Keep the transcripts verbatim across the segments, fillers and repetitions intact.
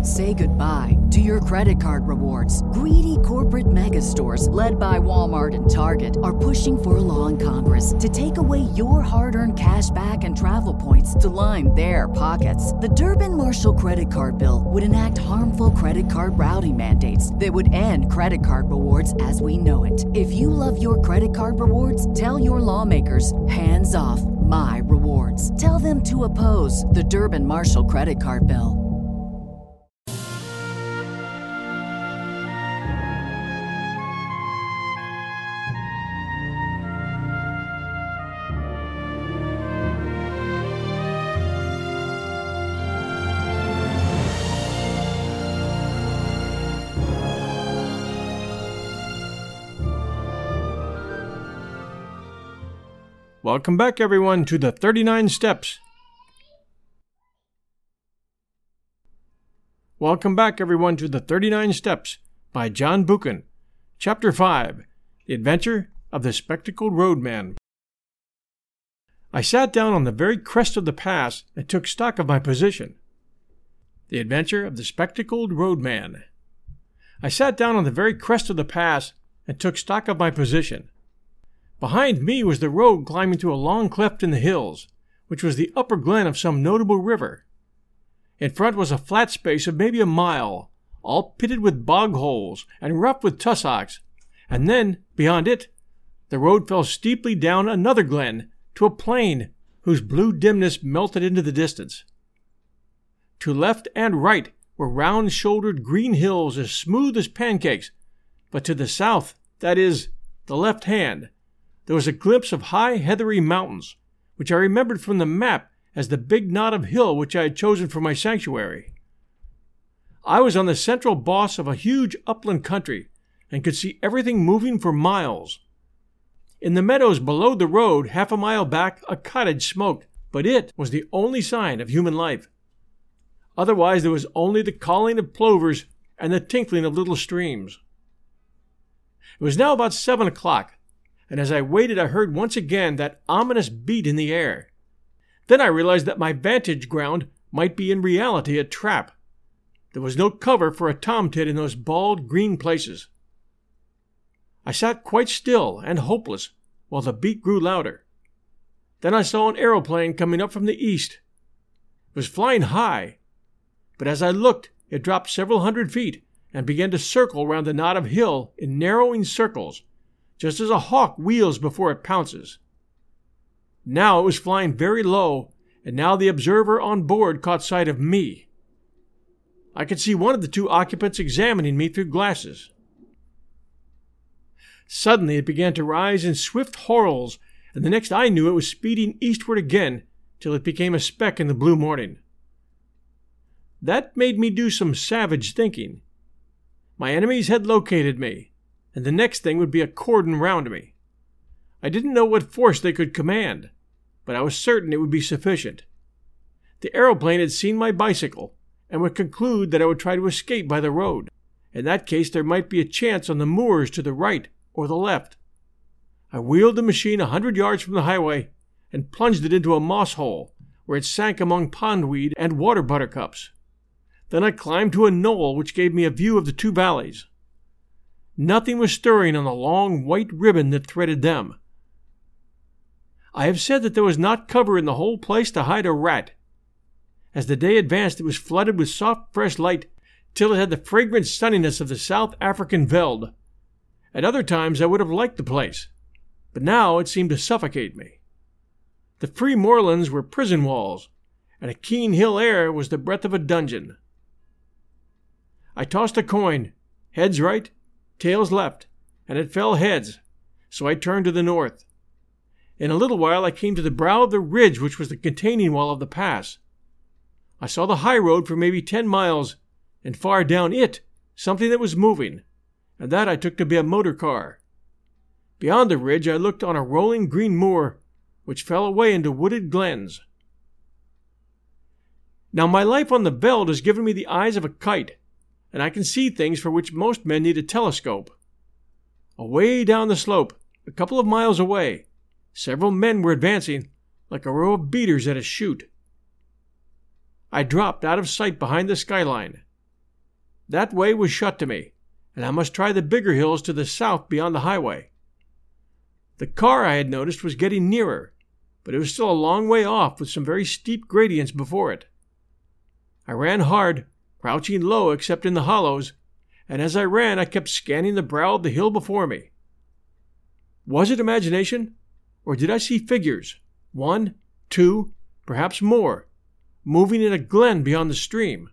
Say goodbye to your credit card rewards. Greedy corporate mega stores, led by Walmart and Target, are pushing for a law in Congress to take away your hard-earned cash back and travel points to line their pockets. The Durbin-Marshall credit card bill would enact harmful credit card routing mandates that would end credit card rewards as we know it. If you love your credit card rewards, tell your lawmakers, hands off my rewards. Tell them to oppose the Durbin-Marshall credit card bill. Welcome back, everyone, to the thirty-nine Steps. Welcome back, everyone, to the thirty-nine Steps by John Buchan. Chapter five, The Adventure of the Spectacled Roadman. I sat down on the very crest of the pass and took stock of my position. The Adventure of the Spectacled Roadman. I sat down on the very crest of the pass and took stock of my position. Behind me was the road climbing to a long cleft in the hills, which was the upper glen of some notable river. In front was a flat space of maybe a mile, all pitted with bog holes and rough with tussocks, and then, beyond it, the road fell steeply down another glen to a plain whose blue dimness melted into the distance. To left and right were round-shouldered green hills as smooth as pancakes, but to the south, that is, the left hand, there was a glimpse of high, heathery mountains, which I remembered from the map as the big knot of hill which I had chosen for my sanctuary. I was on the central boss of a huge upland country, and could see everything moving for miles. In the meadows below the road, half a mile back, a cottage smoked, but it was the only sign of human life. Otherwise there was only the calling of plovers and the tinkling of little streams. It was now about seven o'clock, and as I waited I heard once again that ominous beat in the air. Then I realized that my vantage ground might be in reality a trap. There was no cover for a tomtit in those bald green places. I sat quite still and hopeless while the beat grew louder. Then I saw an aeroplane coming up from the east. It was flying high, but as I looked it dropped several hundred feet and began to circle round the knot of hill in narrowing circles, just as a hawk wheels before it pounces. Now it was flying very low, and now the observer on board caught sight of me. I could see one of the two occupants examining me through glasses. Suddenly it began to rise in swift whorls, and the next I knew it was speeding eastward again till it became a speck in the blue morning. That made me do some savage thinking. My enemies had located me, and the next thing would be a cordon round me. I didn't know what force they could command, but I was certain it would be sufficient. The aeroplane had seen my bicycle, and would conclude that I would try to escape by the road. In that case there might be a chance on the moors to the right or the left. I wheeled the machine a hundred yards from the highway, and plunged it into a moss hole, where it sank among pondweed and water buttercups. Then I climbed to a knoll which gave me a view of the two valleys. Nothing was stirring on the long white ribbon that threaded them. I have said that there was not cover in the whole place to hide a rat. As the day advanced it was flooded with soft fresh light, till it had the fragrant sunniness of the South African veld. At other times I would have liked the place, but now it seemed to suffocate me. The free moorlands were prison walls, and a keen hill air was the breath of a dungeon. I tossed a coin, heads right, tails left, and it fell heads, so I turned to the north. In a little while I came to the brow of the ridge which was the containing wall of the pass. I saw the high road for maybe ten miles, and far down it something that was moving, and that I took to be a motor car. Beyond the ridge I looked on a rolling green moor, which fell away into wooded glens. Now my life on the veld has given me the eyes of a kite, and I can see things for which most men need a telescope. Away down the slope, a couple of miles away, several men were advancing, like a row of beaters at a shoot. I dropped out of sight behind the skyline, That way was shut to me, and I must try the bigger hills to the south beyond the highway. The car, I had noticed, was getting nearer, but it was still a long way off with some very steep gradients before it. I ran hard, crouching low except in the hollows, and as I ran I kept scanning the brow of the hill before me. Was it imagination, or did I see figures, one, two, perhaps more, moving in a glen beyond the stream?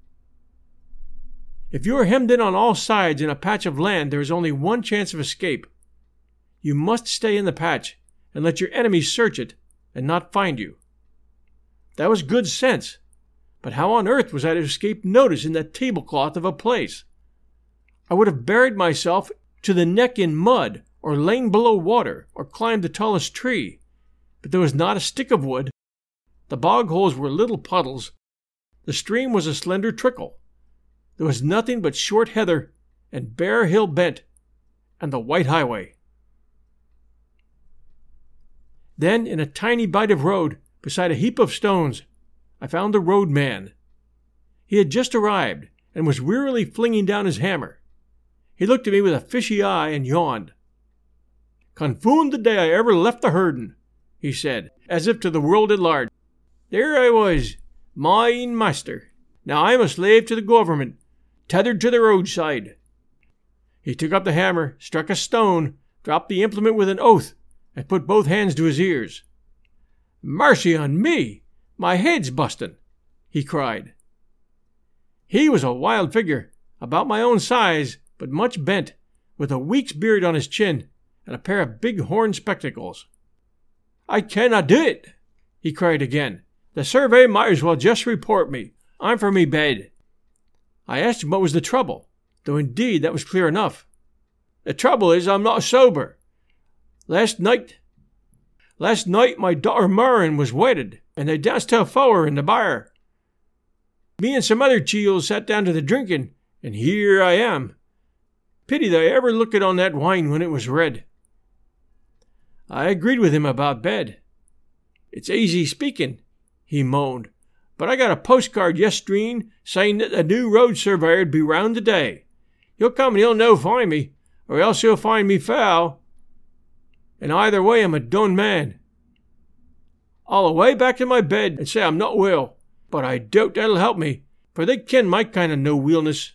If you are hemmed in on all sides in a patch of land, there is only one chance of escape. You must stay in the patch and let your enemies search it and not find you. That was good sense, but how on earth was I to escape notice in that tablecloth of a place? I would have buried myself to the neck in mud, or lain below water, or climbed the tallest tree, but there was not a stick of wood. The bog holes were little puddles. The stream was a slender trickle. There was nothing but short heather and bare hill bent, and the white highway. Then, in a tiny bite of road, beside a heap of stones, I found the roadman. He had just arrived, and was wearily flinging down his hammer. He looked at me with a fishy eye and yawned. "Confoond the day I ever left the herdin'," he said, as if to the world at large. "There I was, my own master. Now I'm a slave to the government, tethered to the roadside." He took up the hammer, struck a stone, dropped the implement with an oath, and put both hands to his ears. "Mercy on me! My head's bustin'," he cried. He was a wild figure, about my own size, but much bent, with a week's beard on his chin, and a pair of big horn spectacles. "I cannot do it," he cried again. "The survey might as well just report me. I'm for me bed." I asked him what was the trouble, though indeed that was clear enough. "The trouble is I'm not sober. Last night, last night my daughter Murrin was wedded, and they danced till four in the bar. Me and some other cheels sat down to the drinking, and here I am. Pity that I ever looked on that wine when it was red." I agreed with him about bed. "It's easy speaking," he moaned, "but I got a postcard yestreen saying that the new road surveyor'd be round today. He'll come and he'll no find me, or else he'll find me foul. And either way I'm a done man. I'll away back to my bed and say I'm not well, but I doubt that'll help me, for they ken my kind of no-wheelness."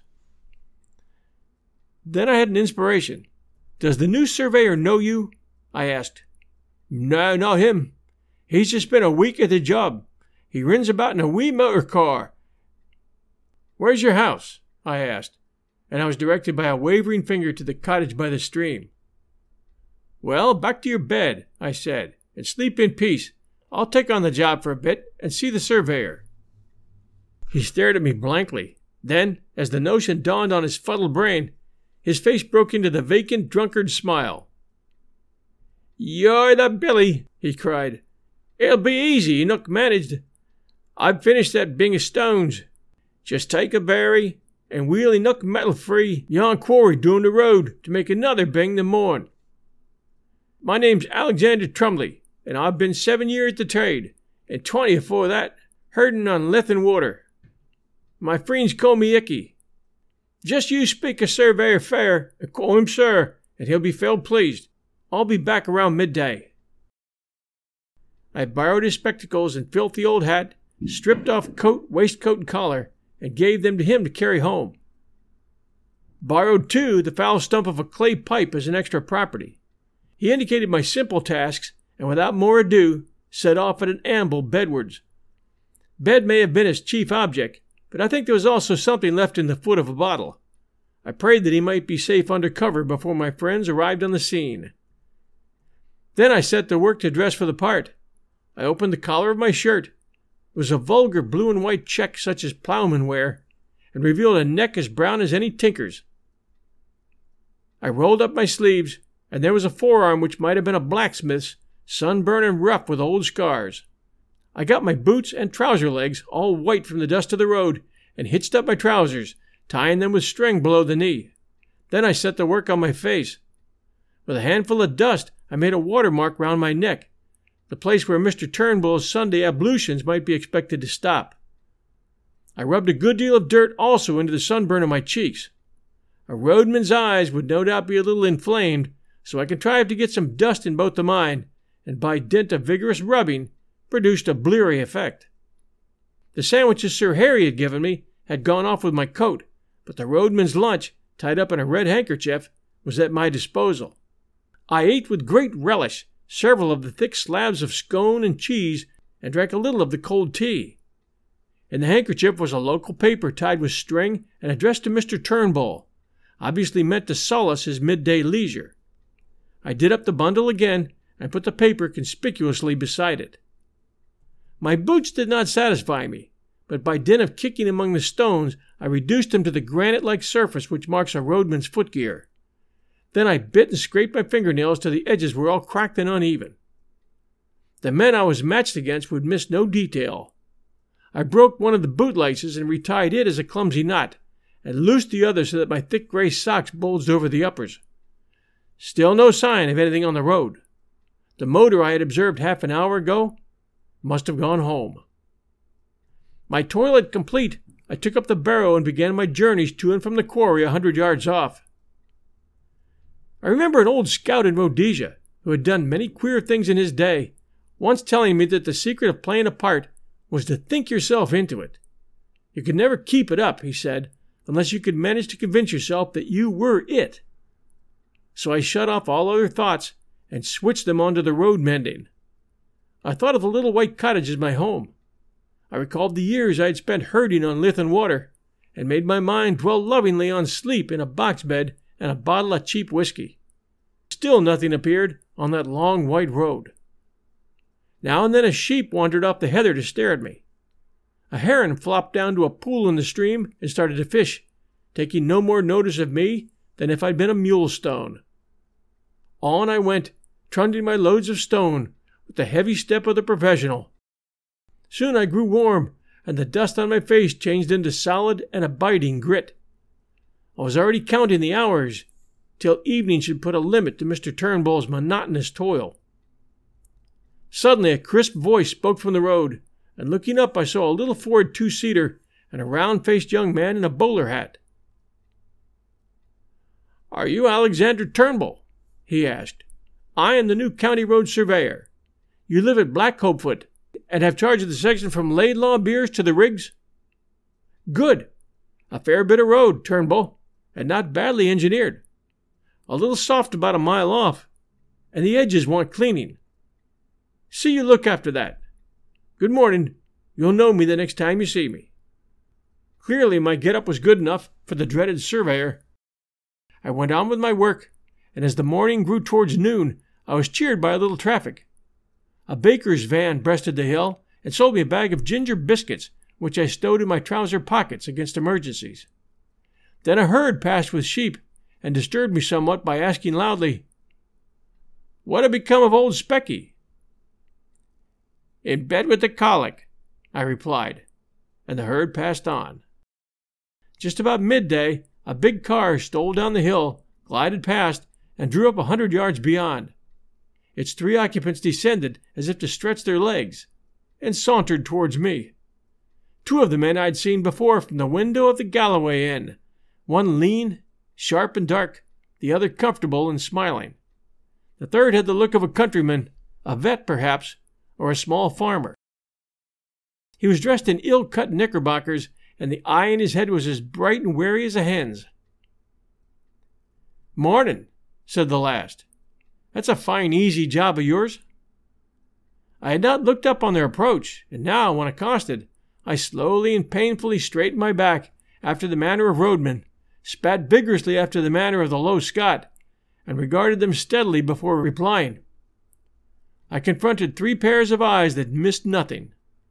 Then I had an inspiration. "Does the new surveyor know you?" I asked. "No, not him. He's just been a week at the job. He rins about in a wee motor car." "Where's your house?" I asked, and I was directed by a wavering finger to the cottage by the stream. "Well, back to your bed," I said, "and sleep in peace. I'll take on the job for a bit and see the surveyor." He stared at me blankly. Then, as the notion dawned on his fuddled brain, his face broke into the vacant drunkard smile. "You're the Billy," he cried. "It'll be easy enough managed. I've finished that bing of stones. Just take a berry and wheel enough metal free yon quarry down the road to make another bing the morn. My name's Alexander Trumley, and I've been seven years at the trade, and twenty afore that, herding on Lethen water. My friends call me Icky. Just you speak a surveyor fair and call him sir, and he'll be fell pleased. I'll be back around midday." I borrowed his spectacles and filthy old hat, stripped off coat, waistcoat, and collar, and gave them to him to carry home. Borrowed, too, the foul stump of a clay pipe as an extra property. He indicated my simple tasks, and without more ado, set off at an amble bedwards. Bed may have been his chief object, but I think there was also something left in the foot of a bottle. I prayed that he might be safe under cover before my friends arrived on the scene. Then I set to work to dress for the part. I opened the collar of my shirt. It was a vulgar blue and white check such as ploughmen wear, and revealed a neck as brown as any tinker's. I rolled up my sleeves, and there was a forearm which might have been a blacksmith's, sunburned and rough with old scars. I got my boots and trouser legs all white from the dust of the road, and hitched up my trousers, tying them with string below the knee. Then I set to work on my face. With a handful of dust, I made a watermark round my neck, the place where Mister Turnbull's Sunday ablutions might be expected to stop. I rubbed a good deal of dirt also into the sunburn of my cheeks. A roadman's eyes would no doubt be a little inflamed, so I contrived to get some dust in both of mine, and by dint of vigorous rubbing, produced a bleary effect. The sandwiches Sir Harry had given me had gone off with my coat, but the roadman's lunch, tied up in a red handkerchief, was at my disposal. I ate with great relish several of the thick slabs of scone and cheese, and drank a little of the cold tea. In the handkerchief was a local paper tied with string and addressed to Mister Turnbull, obviously meant to solace his midday leisure. I did up the bundle again and put the paper conspicuously beside it. My boots did not satisfy me, but by dint of kicking among the stones, I reduced them to the granite-like surface which marks a roadman's footgear. Then I bit and scraped my fingernails till the edges were all cracked and uneven. The men I was matched against would miss no detail. I broke one of the boot laces and retied it as a clumsy knot, and loosed the other so that my thick gray socks bulged over the uppers. Still no sign of anything on the road. The motor I had observed half an hour ago must have gone home. My toilet complete, I took up the barrow and began my journeys to and from the quarry a hundred yards off. I remember an old scout in Rhodesia, who had done many queer things in his day, once telling me that the secret of playing a part was to think yourself into it. You could never keep it up, he said, unless you could manage to convince yourself that you were it. So I shut off all other thoughts and switched them onto the road mending. I thought of the little white cottage as my home. I recalled the years I had spent herding on Lytton water, and made my mind dwell lovingly on sleep in a box bed and a bottle of cheap whiskey. Still nothing appeared on that long white road. Now and then a sheep wandered off the heather to stare at me. A heron flopped down to a pool in the stream and started to fish, taking no more notice of me than if I'd been a mule stone. On I went, trundling my loads of stone, with the heavy step of the professional. Soon I grew warm, and the dust on my face changed into solid and abiding grit. I was already counting the hours, till evening should put a limit to Mister Turnbull's monotonous toil. Suddenly a crisp voice spoke from the road, and looking up I saw a little Ford two-seater and a round-faced young man in a bowler hat. "Are you Alexander Turnbull?" he asked. "I am the new county road surveyor. You live at Black Hopefoot, and have charge of the section from Laidlaw Beers to the Rigs?" "Good. A fair bit of road, Turnbull, and not badly engineered. A little soft about a mile off, and the edges want cleaning. See you look after that. Good morning. You'll know me the next time you see me." Clearly my get-up was good enough for the dreaded surveyor. I went on with my work, and as the morning grew towards noon, I was cheered by a little traffic. A baker's van breasted the hill and sold me a bag of ginger biscuits, which I stowed in my trouser pockets against emergencies. Then a herd passed with sheep, and disturbed me somewhat by asking loudly, "What had become of old Specky?" "In bed with the colic," I replied, and the herd passed on. Just about midday, a big car stole down the hill, glided past, and drew up a hundred yards beyond. Its three occupants descended as if to stretch their legs, and sauntered towards me. Two of the men I'd seen before from the window of the Galloway Inn, one lean, sharp and dark, the other comfortable and smiling. The third had the look of a countryman, a vet perhaps, or a small farmer. He was dressed in ill-cut knickerbockers, and the eye in his head was as bright and wary as a hen's. "Mornin'," said the last. "That's a fine, easy job of yours." I had not looked up on their approach, and now, when accosted, I slowly and painfully straightened my back, after the manner of roadmen, spat vigorously after the manner of the low Scot, and regarded them steadily before replying. I confronted three pairs of eyes that missed nothing.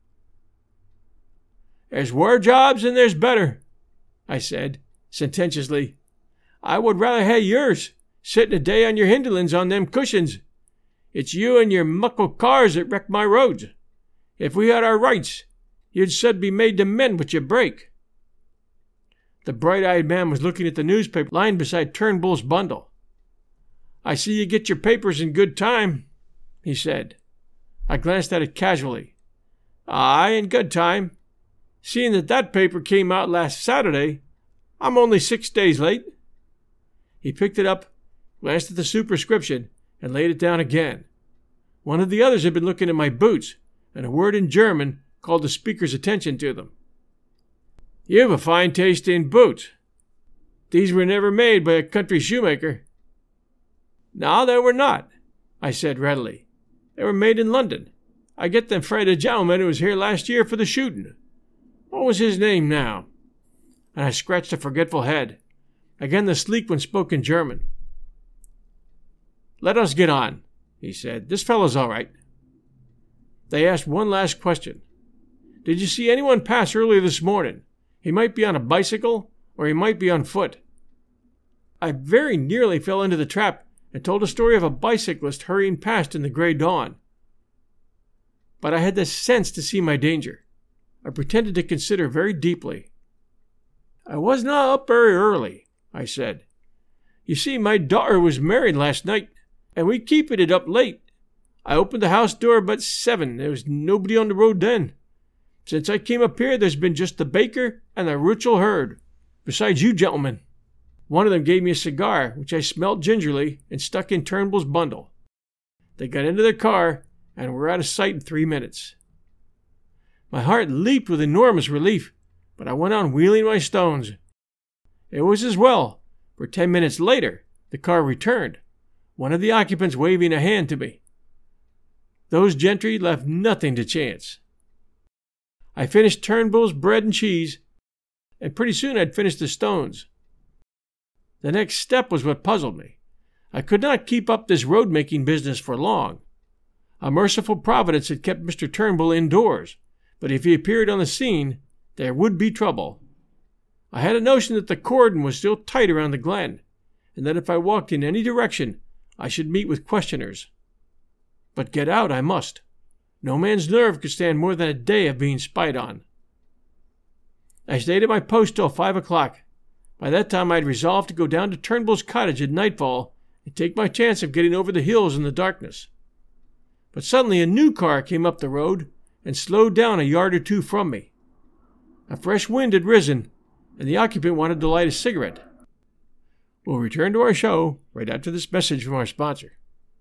"There's waur jobs and there's better," I said, sententiously. "I would rather hae yours, sitting a day on your hinderlands on them cushions. It's you and your muckle cars that wreck my roads. If we had our rights, you'd said be made to mend what you break." The bright-eyed man was looking at the newspaper lying beside Turnbull's bundle. "I see you get your papers in good time," he said. I glanced at it casually. "Aye, in good time. Seeing that that paper came out last Saturday, I'm only six days late." He picked it up, glanced at the superscription, and laid it down again. One of the others had been looking at my boots, and a word in German called the speaker's attention to them. "You have a fine taste in boots. These were never made by a country shoemaker." "No, they were not," I said readily. "They were made in London. I get them frae the gentleman who was here last year for the shooting. What was his name now?" And I scratched a forgetful head. Again the sleek one spoke in German. "Let us get on," he said. "This fellow's all right." They asked one last question. "Did you see anyone pass earlier this morning? He might be on a bicycle, or he might be on foot." I very nearly fell into the trap and told a story of a bicyclist hurrying past in the grey dawn. But I had the sense to see my danger. I pretended to consider very deeply. "I was not up very early," I said. "You see, my daughter was married last night, and we keeping it up late. I opened the house door about seven. There was nobody on the road then. Since I came up here, there's been just the baker and the Rachel herd, besides you gentlemen." One of them gave me a cigar, which I smelt gingerly and stuck in Turnbull's bundle. They got into their car and were out of sight in three minutes. My heart leaped with enormous relief, but I went on wheeling my stones. It was as well, for ten minutes later the car returned, one of the occupants waving a hand to me. Those gentry left nothing to chance. I finished Turnbull's bread and cheese, and pretty soon I'd finished the stones. The next step was what puzzled me. I could not keep up this road-making business for long. A merciful providence had kept Mister Turnbull indoors, but if he appeared on the scene, there would be trouble. I had a notion that the cordon was still tight around the glen, and that if I walked in any direction, I should meet with questioners. But get out I must. No man's nerve could stand more than a day of being spied on. I stayed at my post till five o'clock. By that time I had resolved to go down to Turnbull's cottage at nightfall and take my chance of getting over the hills in the darkness. But suddenly a new car came up the road and slowed down a yard or two from me. A fresh wind had risen, and the occupant wanted to light a cigarette. We'll return to our show right after this message from our sponsor.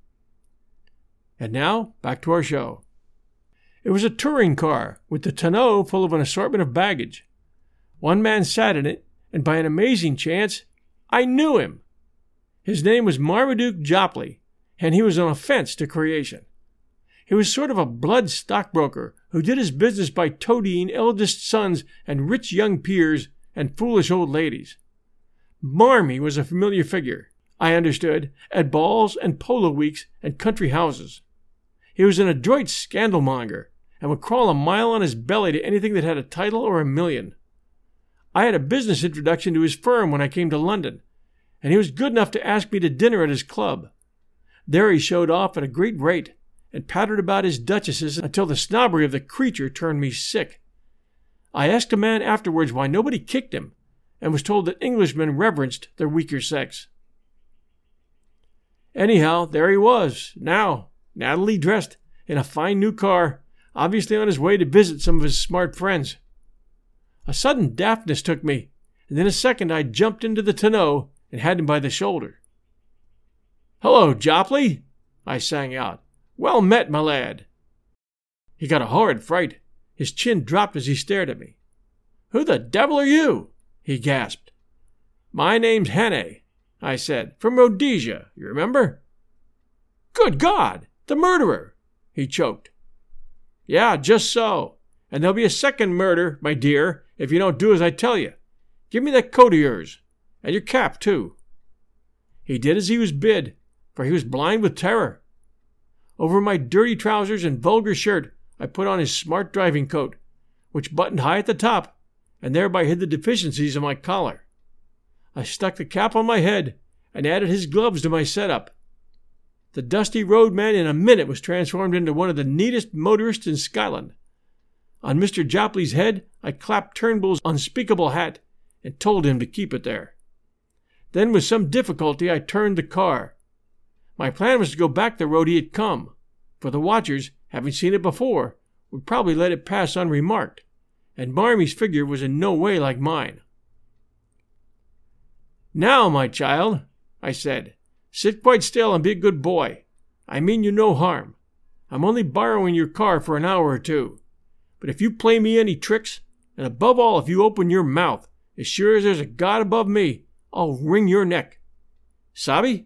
And now, back to our show. It was a touring car with the tonneau full of an assortment of baggage. One man sat in it, and by an amazing chance, I knew him. His name was Marmaduke Jopley, and he was an offense to creation. He was sort of a blood stockbroker who did his business by toadying eldest sons and rich young peers and foolish old ladies. Marmy was a familiar figure, I understood, at balls and polo weeks and country houses. He was an adroit scandalmonger, and would crawl a mile on his belly to anything that had a title or a million. I had a business introduction to his firm when I came to London, and he was good enough to ask me to dinner at his club. There he showed off at a great rate, and pattered about his duchesses until the snobbery of the creature turned me sick. I asked a man afterwards why nobody kicked him, and was told that Englishmen reverenced their weaker sex. Anyhow, there he was, now, nattily dressed, in a fine new car, obviously on his way to visit some of his smart friends. A sudden daftness took me, and in a second I jumped into the tonneau and had him by the shoulder. "Hello, Jopley," I sang out. "Well met, my lad." He got a horrid fright. His chin dropped as he stared at me. "Who the devil are you?" he gasped. "My name's Hannay," I said, "from Rhodesia, you remember?" "Good God! The murderer!" he choked. "Yeah, just so. And there'll be a second murder, my dear, if you don't do as I tell you. Give me that coat of yours, and your cap, too." He did as he was bid, for he was blind with terror. Over my dirty trousers and vulgar shirt, I put on his smart driving coat, which buttoned high at the top, and thereby hid the deficiencies of my collar. I stuck the cap on my head, and added his gloves to my setup. The dusty roadman in a minute was transformed into one of the neatest motorists in Scotland. On Mister Jopley's head, I clapped Turnbull's unspeakable hat, and told him to keep it there. Then with some difficulty I turned the car. My plan was to go back the road he had come, for the watchers, having seen it before, would probably let it pass unremarked, and Marmy's figure was in no way like mine. "Now, my child," I said, "sit quite still and be a good boy. I mean you no harm. I'm only borrowing your car for an hour or two. But if you play me any tricks, and above all if you open your mouth, as sure as there's a God above me, I'll wring your neck. Sabe?"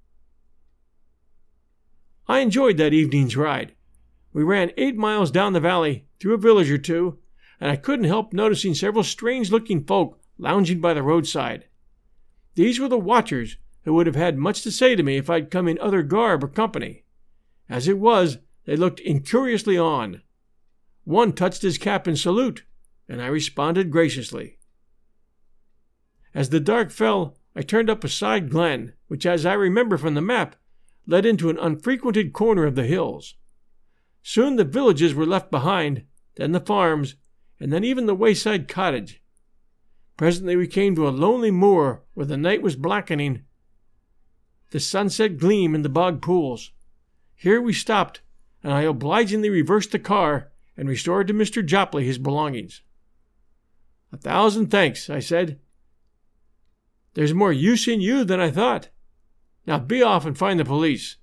I enjoyed that evening's ride. We ran eight miles down the valley, through a village or two, and I couldn't help noticing several strange-looking folk lounging by the roadside. These were the watchers who would have had much to say to me if I'd come in other garb or company. As it was, they looked incuriously on. One touched his cap in salute, and I responded graciously. As the dark fell, I turned up a side glen, which, as I remember from the map, led into an unfrequented corner of the hills. Soon the villages were left behind, then the farms, and then even the wayside cottage. Presently we came to a lonely moor where the night was blackening the sunset gleam in the bog pools. Here we stopped, and I obligingly reversed the car and restored to Mister Jopley his belongings. "A thousand thanks," I said. "There's more use in you than I thought. Now be off and find the police."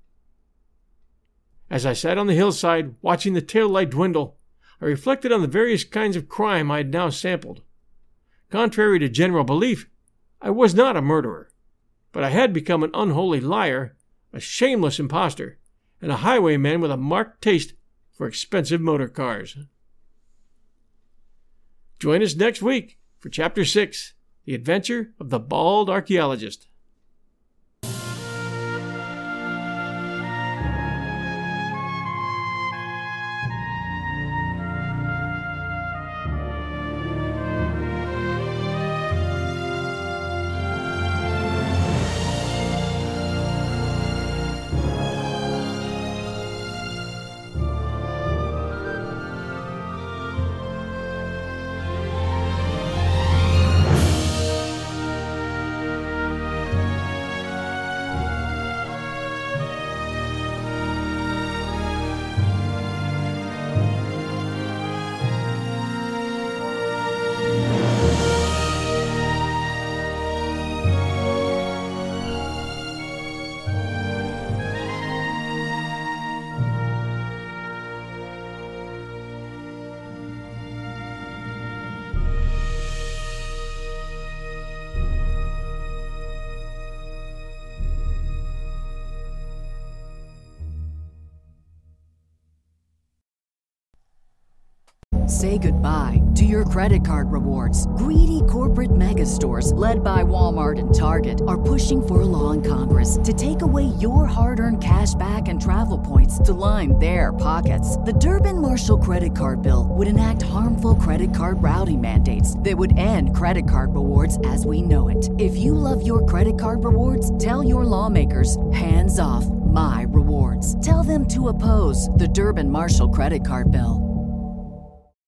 As I sat on the hillside, watching the tail light dwindle, I reflected on the various kinds of crime I had now sampled. Contrary to general belief, I was not a murderer, but I had become an unholy liar, a shameless impostor, and a highwayman with a marked taste for expensive motor cars. Join us next week for Chapter six, The Adventure of the Bald Archaeologist. Say goodbye to your credit card rewards. Greedy corporate mega stores, led by Walmart and Target, are pushing for a law in Congress to take away your hard-earned cash back and travel points to line their pockets. The Durbin-Marshall credit card bill would enact harmful credit card routing mandates that would end credit card rewards as we know it. If you love your credit card rewards, tell your lawmakers, hands off my rewards. Tell them to oppose the Durbin-Marshall credit card bill.